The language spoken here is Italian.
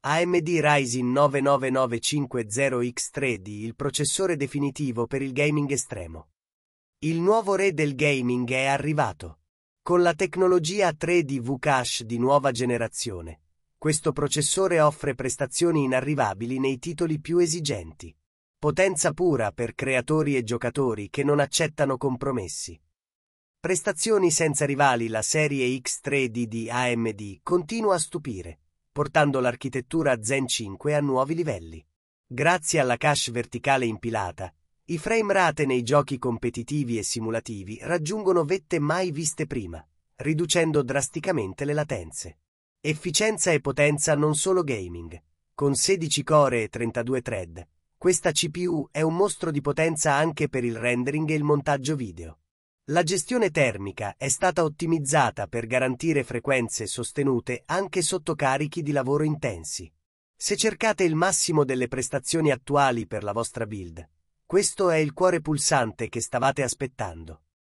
AMD Ryzen 9 9950X3D, il processore definitivo per il gaming estremo. Il nuovo re del gaming è arrivato. Con la tecnologia 3D V-Cache di nuova generazione, questo processore offre prestazioni inarrivabili nei titoli più esigenti. Potenza pura per creatori e giocatori che non accettano compromessi. Prestazioni senza rivali. La serie X3D di AMD continua a stupire, portando l'architettura Zen 5 a nuovi livelli. Grazie alla cache verticale impilata, i frame rate nei giochi competitivi e simulativi raggiungono vette mai viste prima, riducendo drasticamente le latenze. Efficienza e potenza non solo gaming. Con 16 core e 32 thread, questa CPU è un mostro di potenza anche per il rendering e il montaggio video. La gestione termica è stata ottimizzata per garantire frequenze sostenute anche sotto carichi di lavoro intensi. Se cercate il massimo delle prestazioni attuali per la vostra build, questo è il cuore pulsante che stavate aspettando.